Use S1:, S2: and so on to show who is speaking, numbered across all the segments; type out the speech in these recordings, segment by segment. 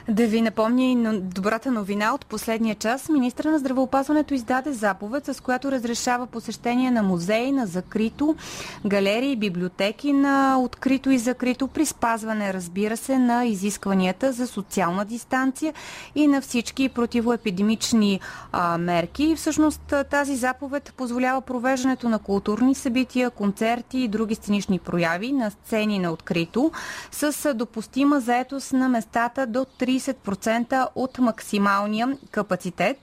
S1: Да ви напомня и добрата новина от последния час. Министърът на здравеопазването издаде заповед, с която разрешава посещение на музеи на закрито, галерии, библиотеки на открито и закрито, при спазване, разбира се, на изискванията за социална дистанция и на всички противоепидемични мерки. Всъщност тази заповед позволява провеждането на културни събития, концерти и други сценични прояви на сцени на открито с допустима заетост на местата до 30% от максималния капацитет.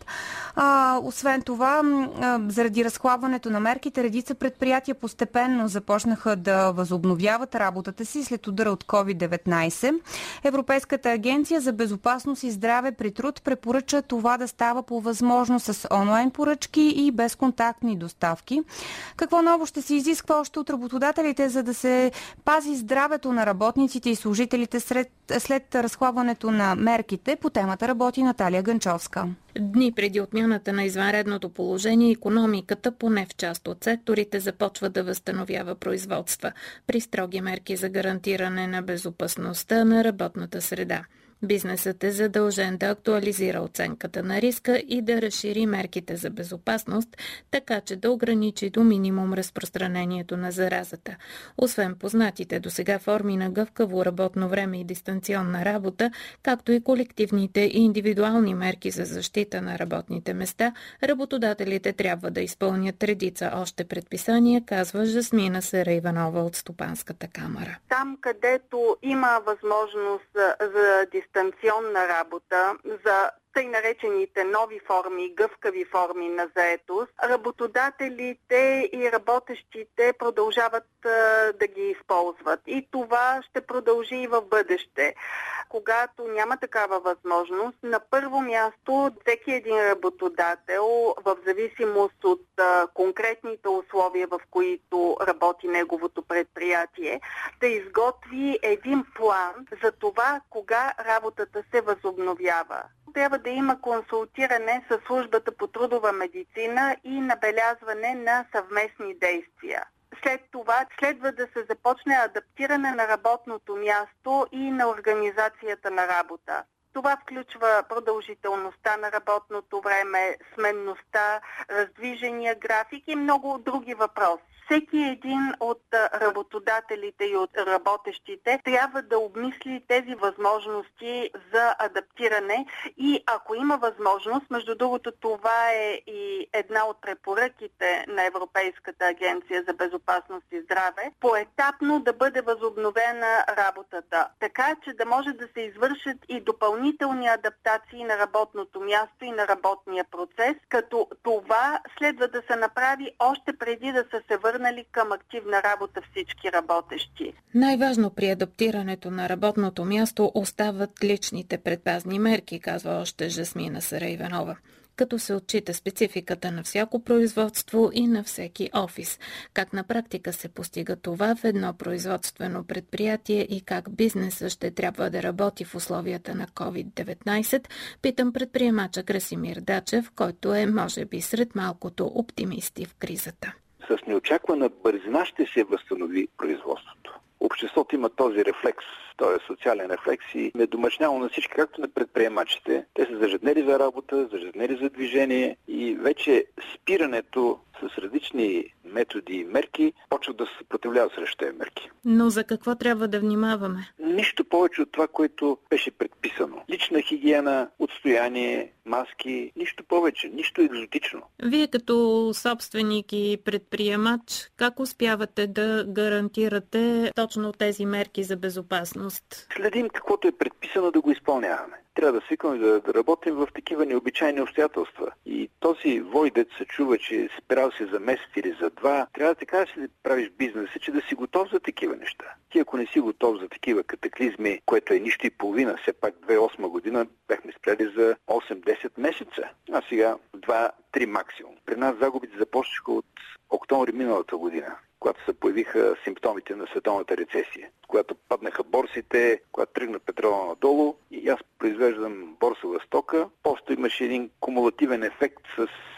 S1: Освен това, заради разхлабването на мерките, редица предприятия постепенно започнаха да възобновяват работата си след удара от COVID-19. Европейската агенция за безопасност и здраве при труд препоръча това да става по възможност с онлайн поръчки и безконтактни доставки. Какво ново ще се изисква още от работодателите, за да се пази здравето на работниците и служителите след разхлабването на мерките? По темата работи Наталия Гънчовска.
S2: Дни преди отмяната на извънредното положение, икономиката, поне в част от секторите, започва да възстановява производства при строги мерки за гарантиране на безопасността на работната среда. Бизнесът е задължен да актуализира оценката на риска и да разшири мерките за безопасност, така че да ограничи до минимум разпространението на заразата. Освен познатите досега форми на гъвкаво работно време и дистанционна работа, както и колективните и индивидуални мерки за защита на работните места, работодателите трябва да изпълнят редица още предписания, казва Жасмина Серайванова от Стопанската камара.
S3: Там, където има възможност за дистанционна работа, за тъй наречените нови форми, гъвкави форми на заетост, работодателите и работещите продължават да ги използват. И това ще продължи и в бъдеще. Когато няма такава възможност, на първо място всеки един работодател, в зависимост от конкретните условия, в които работи неговото предприятие, да изготви един план за това кога работата се възобновява. Трябва да има консултиране с службата по трудова медицина и набелязване на съвместни действия. След това следва да се започне адаптиране на работното място и на организацията на работа. Това включва продължителността на работното време, сменността, раздвижения график и много други въпроси. Всеки един от работодателите и от работещите трябва да обмисли тези възможности за адаптиране и ако има възможност, между другото това е и една от препоръките на Европейската агенция за безопасност и здраве, поетапно да бъде възобновена работата, така че да може да се извършат и допълнителни адаптации на работното място и на работния процес, като това следва да се направи още преди да са се върнали към активна работа всички работещи.
S2: Най-важно при адаптирането на работното място остават личните предпазни мерки, казва още Жасмина Серайванова, като се отчита спецификата на всяко производство и на всеки офис. Как на практика се постига това в едно производствено предприятие и как бизнесът ще трябва да работи в условията на COVID-19, питам предприемача Красимир Дачев, който е, може би, сред малкото оптимисти в кризата.
S4: С неочаквана бързина ще се възстанови производството. Обществото има този рефлекс, този социален рефлекс и е домашняло на всички, както на предприемачите. Те са зажеднели за работа, зажеднели за движение и вече спирането с различни методи и мерки почват да се съпротивляват срещу тези мерки.
S2: Но за какво трябва да внимаваме?
S4: Нищо повече от това, което беше предписано. Лична хигиена, отстояние, маски, нищо повече, нищо екзотично.
S2: Вие като собственик и предприемач, как успявате да гарантирате точно тези мерки за безопасност?
S4: Следим каквото е предписано да го изпълняваме. Трябва да свикваме да работим в такива необичайни обстоятелства. И този вой, дето се чува, че спирал се за месец или за два, трябва така да си правиш бизнеса, че да си готов за такива неща. Ти ако не си готов за такива катаклизми, което е нищо и половина, все пак 2008 година бяхме спряли за 8-10 месеца, а сега 2-3 максимум. При нас загубите започнаха от октомври миналата година, когато се появиха симптомите на световната рецесия, когато паднаха борсите, когато тръгна петрола надолу и аз произвеждам борсова стока. Просто имаше един кумулативен ефект с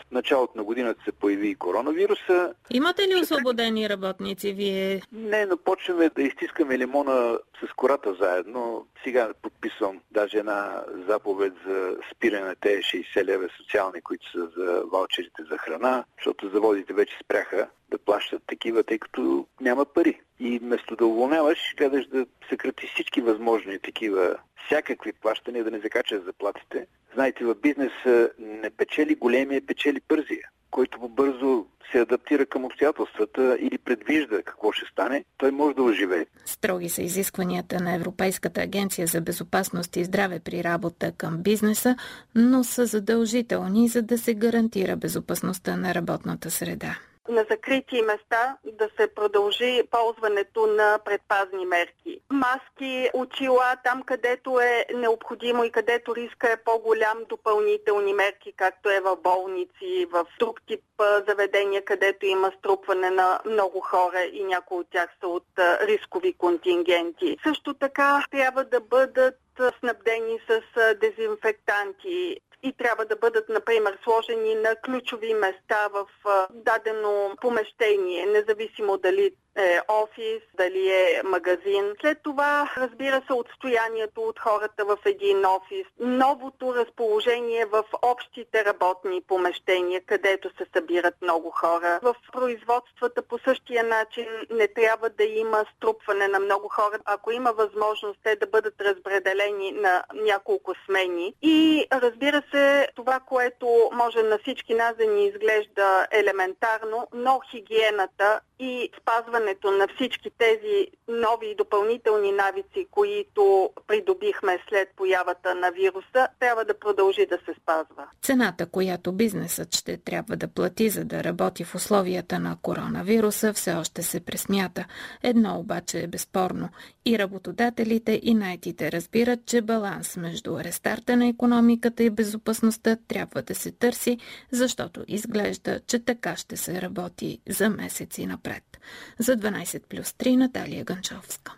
S4: началото на годината се появи и коронавируса.
S2: Имате ли освободени работници вие?
S4: Не, но почваме да изтискаме лимона с кората заедно. Сега подписвам даже една заповед за спиране на тези 60 лева социални, които са за ваучерите за храна, защото заводите вече спряха да плащат такива, тъй като няма пари. И вместо да уволняваш, гледаш да съкрати всички възможни такива всякакви плащания, да не закачаш заплатите. Знаете, в бизнеса не печели големия, печели бързия, който по-бързо се адаптира към обстоятелствата или предвижда какво ще стане, той може да оживее.
S2: Строги са изискванията на Европейската агенция за безопасност и здраве при работа към бизнеса, но са задължителни, за да се гарантира безопасността на работната среда.
S3: На закрити места да се продължи ползването на предпазни мерки. Маски, очила, там където е необходимо и където риска е по-голям, допълнителни мерки, както е в болници, в друг тип заведения, където има струпване на много хора и някои от тях са от рискови контингенти. Също така трябва да бъдат снабдени с дезинфектанти и трябва да бъдат, например, сложени на ключови места в дадено помещение, независимо дали е офис, дали е магазин. След това, разбира се, отстоянието от хората в един офис, новото разположение в общите работни помещения, където се събират много хора. В производствата по същия начин не трябва да има струпване на много хора. Ако има възможност те да бъдат разпределени на няколко смени. И разбира се, това, което може на всички нас да ни изглежда елементарно, но хигиената и спазването на всички тези нови и допълнителни навици, които придобихме след появата на вируса, трябва да продължи да се спазва.
S2: Цената, която бизнесът ще трябва да плати, за да работи в условията на коронавируса, все още се пресмята. Едно обаче е безспорно. И работодателите, и наетите разбират, че баланс между рестарта на икономиката и безопасността трябва да се търси, защото изглежда, че така ще се работи за месеци напред. За 12+3 Наталия Ганчовска.